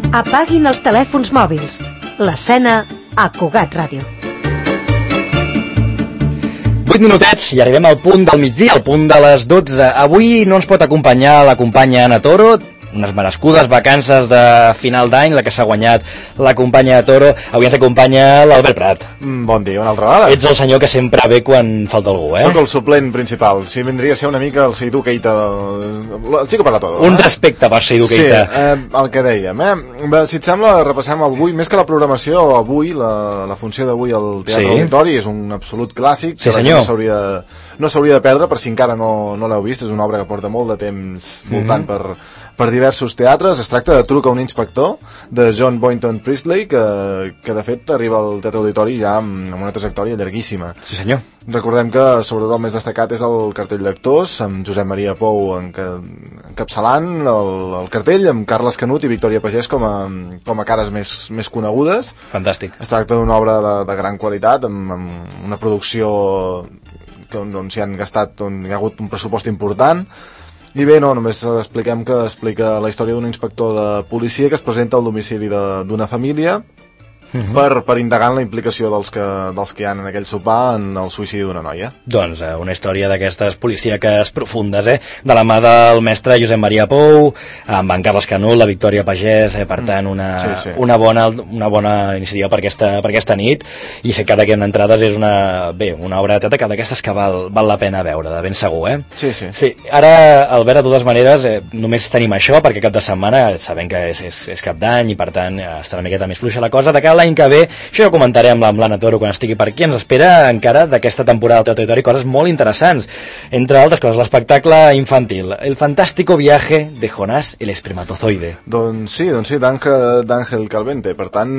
Apaguin els telèfons mòbils. L'escena a Cugat Ràdio. 8 minutets i arribem al punt del migdia, al punt de les 12. Avui no ens pot acompanyar la companya Anna Toro, unes merescudes vacances de final d'any, la que s'ha guanyat la companya de Toro. Avui ens acompanya l'Albert Prat. Bon dia, una altra vegada. Ets el senyor que sempre ve quan falta algú, Soc el suplent principal. Sí, vindria a ser una mica el Seydou Keita, el chico para todo. Un respecte per Seydou Keita. Sí, el que dèiem. Si et sembla, repassem avui, més que la programació, avui, la funció d'avui al Teatre Auditori és un absolut clàssic. Sí, senyor. No s'hauria de perdre, per si encara no l'heu vist. És una obra que porta molt de temps voltant per diversos teatres. Es tracta de Truca un inspector, de John Boynton Priestley, que de fet arriba al Teatre Auditori ja amb una trajectòria llarguíssima. Sí, senyor. Recordem que sobretot el més destacat és el cartell d'actors, amb Josep Maria Pou encapçalant el cartell, amb Carles Canut i Victòria Pagès com a cares més conegudes. Fantàstic. Es tracta d'una obra de gran qualitat, amb una producció on s'hi han gastat, on hi ha hagut un pressupost important. I bé, només expliquem que explica la història d'un inspector de policia que es presenta al domicili d'una família per indagar en la implicació dels que hi ha en aquell sopar en el suïcidi d'una noia. Doncs una història d'aquestes policíaques profundes, de la mà del mestre Josep Maria Pou, amb en Carles Canut, la Victòria Pagès, per tant una bona iniciativa per aquesta nit, i sé que ara que en entrades és una obra de teatre d'aquestes que val la pena veure, de ben segur, Sí. Ara, Albert, de totes maneres, només tenim això, perquè cap de setmana sabem que és cap d'any i per tant estarà una miqueta més fluixa la cosa. De cara l'any que ve, això ja ho comentaré amb l'Anna Toro quan estigui per aquí, ens espera encara d'aquesta temporada del Teatre Auditori coses molt interessants, entre altres coses l'espectacle infantil, El fantástico viaje de Jonás el espermatozoide. Doncs sí, d'Àngel Calvente. Per tant,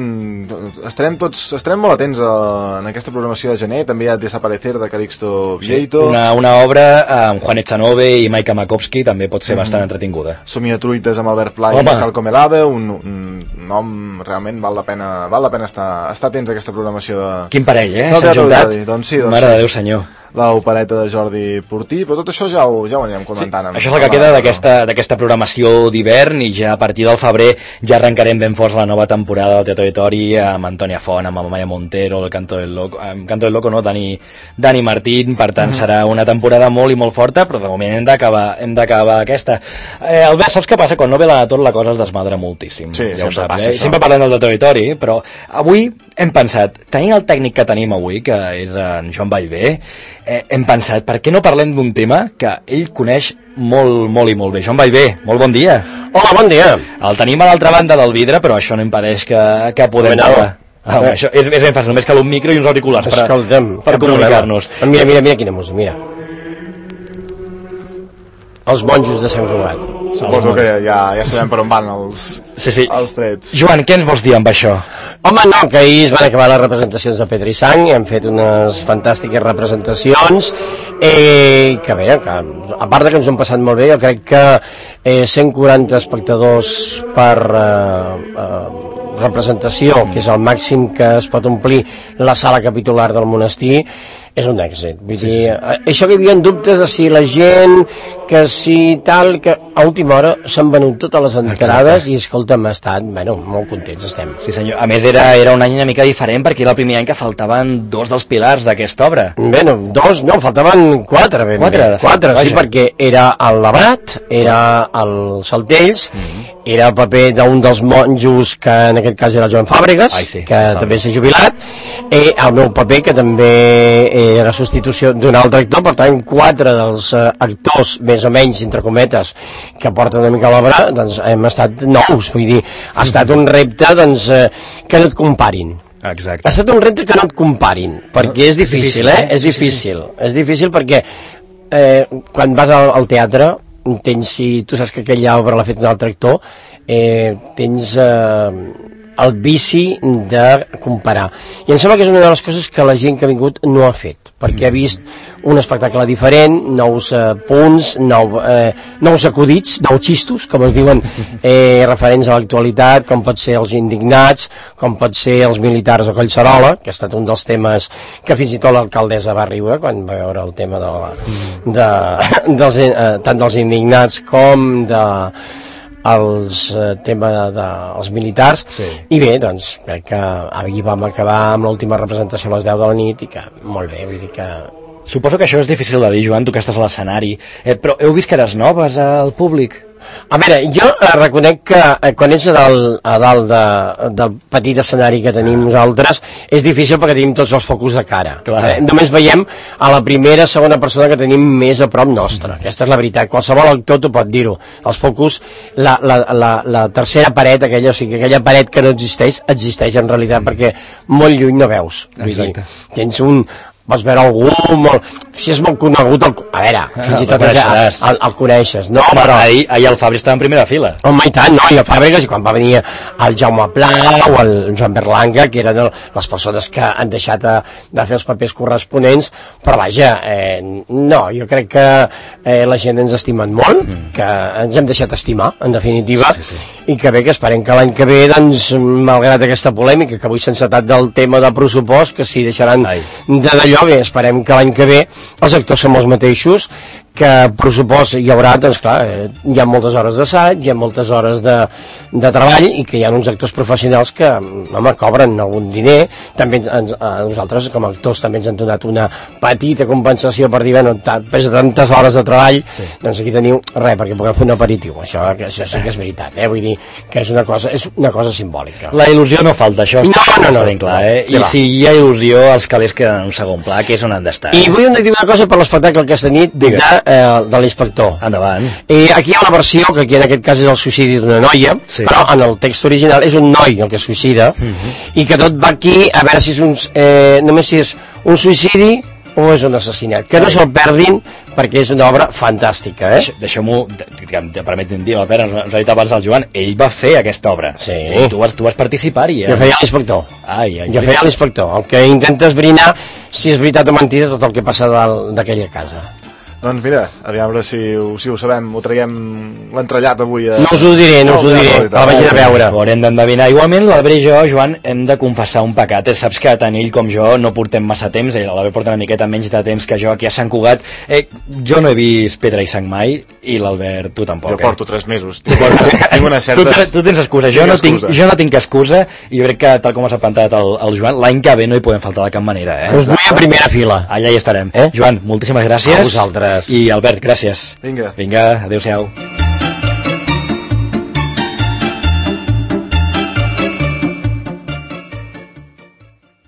estarem molt atents en aquesta programació de gener. També hi ha Desaparecer de Calixto Vieito, una obra amb Juan Echanove i Maika Makovsky, també pot ser bastant entretinguda. Somiatruites amb Albert Pla i Pascal Comelade, un nom realment val la pena estar atents a aquesta programació de... Quin parell, s'han juntat? Doncs sí. Mare de Déu, senyor. L'opereta de Jordi Portí, però tot això ja ho anirem comentant. Sí, això és el que queda d'aquesta programació d'hivern, i ja a partir del febrer ja arrencarem ben forts la nova temporada del Teatre Auditori amb Antònia Font, amb Amaya Montero, el Canto del Loco, no, Dani Martín. Per tant serà una temporada molt i molt forta, però de moment hem d'acabar aquesta. Albert, saps què passa? Quan no ve la Toro la cosa es desmadra moltíssim, sí, ja ho saps, passa, sempre parlem del Teatre Auditori, però avui hem pensat, tenint el tècnic que tenim avui, que és en Joan Vallvé, hem pensat, per què no parlem d'un tema que ell coneix molt i molt bé. Joan Vallvé, molt bon dia. Hola, bon dia. El tenim a l'altra banda del vidre, però això no impedeix que podem parlar. Això és ben fàcil, només cal un micro i uns auriculars per comunicar-nos. Mira quina música, mira. Els monjos de Sant Cugat. Suposo que ja sabem per on van els trets. Joan, què ens vols dir amb això? Home, no, que ahir es van acabar les representacions de Pedra i Sang, hem fet unes fantàstiques representacions, que bé, a part que ens ho hem passat molt bé, jo crec que 140 espectadors per representació, que és el màxim que es pot omplir la sala capitular del monestir, és un èxit. Vull dir, això que hi havia dubtes de si la gent, que si tal, que a última hora s'han venut totes les entrades. I escolta, hem estat, molt contents estem. Sí senyor, a més era un any una mica diferent perquè era el primer any que faltaven 2 dels pilars d'aquesta obra. Faltaven 4. 4, sí, perquè era el Labrat, era el Saltells, era el paper d'un dels monjos, que en aquest cas era el Joan Fàbregas, que també s'ha jubilat, el meu paper, que també era substitució d'un altre actor. Per tant, 4 dels actors, més o menys, entre cometes, que porten una mica l'obra, doncs hem estat nous. Vull dir, ha estat un repte que no et comparin. Exacte. Ha estat un repte que no et comparin, perquè és difícil, És difícil perquè quan vas al teatre, si tu saps que aquella obra l'ha fet un altre actor, tens el vici de comparar. I em sembla que és una de les coses que la gent que ha vingut no ha fet, perquè ha vist un espectacle diferent, nous punts, nous acudits, nous xistos, com es diuen, referents a l'actualitat, com pot ser els indignats, com pot ser els militars o Collserola, que ha estat un dels temes que fins i tot l'alcaldessa va riure quan va veure el tema tant dels indignats com tema dels militars, i bé, doncs crec que ahir vam acabar amb l'última representació a les 10 de la nit i que molt bé, vull dir que... Suposo que això és difícil de dir, Joan, tu que estàs a l'escenari, però heu vist cares noves al públic? A veure, jo reconec que quan ets a dalt del petit escenari que tenim nosaltres és difícil perquè tenim tots els focus de cara. Només veiem a la primera, segona persona que tenim més a prop nostra. Aquesta és la veritat. Qualsevol actor t'ho pot dir-ho. Els focus, la tercera paret, aquella, o sigui, aquella paret que no existeix, existeix en realitat perquè molt lluny no veus. Vull dir, tens pots veure algú molt... Si és molt conegut, a veure, fins i tot el coneixes, no? Però ahir el Fabri estava en primera fila. Home, i tant, no? I el Fàbregas, i quan va venir el Jaume Pla o el Joan Berlanga, que eren les persones que han deixat de fer els papers corresponents, però vaja, no, jo crec que la gent ens estimen molt, que ens hem deixat estimar, en definitiva, i que bé, que esperem que l'any que ve, doncs, malgrat aquesta polèmica, que avui s'ha encetat del tema de pressupost, que si deixaran d'allò, bé, esperem que l'any que ve els actors són els mateixos, que pressupost hi haurà, doncs clar, hi ha moltes hores d'assaig, hi ha moltes hores de treball, i que hi ha uns actors professionals que, home, cobren algun diner. També nosaltres, com a actors, també ens han donat una petita compensació per dir, bueno, després de tantes hores de treball, doncs aquí teniu res, perquè puguem fer un aperitiu. Això sí que és veritat, vull dir que és una cosa simbòlica. La il·lusió no falta, això està ben clar, I si hi ha il·lusió, els calés queden en un segon pla, que és on han d'estar. I vull dir una cosa per l'espectacle aquesta nit, de l'inspector. Endavant. Aquí hi ha una versió que aquí en aquest cas és el suïcidi d'una noia, però en el text original és un noi el que es suïcida, i que tot va aquí a veure si és només si és un suïcidi o és un assassinat. Que no se'l perdin perquè és una obra fantàstica. Deixeu-m'ho, permetin dir, Albert, ens ha dit abans el Joan, ell va fer aquesta obra. Sí. Tu vas participar-hi. Jo feia l'inspector. Jo feia l'inspector, el que intenta esbrinar si és veritat o mentida tot el que passa d'aquella casa. Doncs mira, aviam a veure si ho sabem, ho traiem l'entrellat avui. No us ho diré, que la vagin a veure. Ho haurem d'endevinar. Igualment, l'Albert i jo, Joan, hem de confessar un pecat. Saps que tant ell com jo no portem massa temps, l'Albert porta una miqueta menys de temps que jo aquí a Sant Cugat. Jo no he vist Pedra i Sang mai, i l'Albert, tu tampoc. Jo porto 3 mesos. Tinc una certa... Tu tens excusa. Jo no tinc excusa, i jo crec que, tal com has apuntat el Joan, l'any que ve no hi podem faltar de cap manera. Us vull a primera fila. Allà hi estarem. Joan, moltíssimes gràcies. A vosaltres. I Albert, gràcies. Vinga, adéu-siau.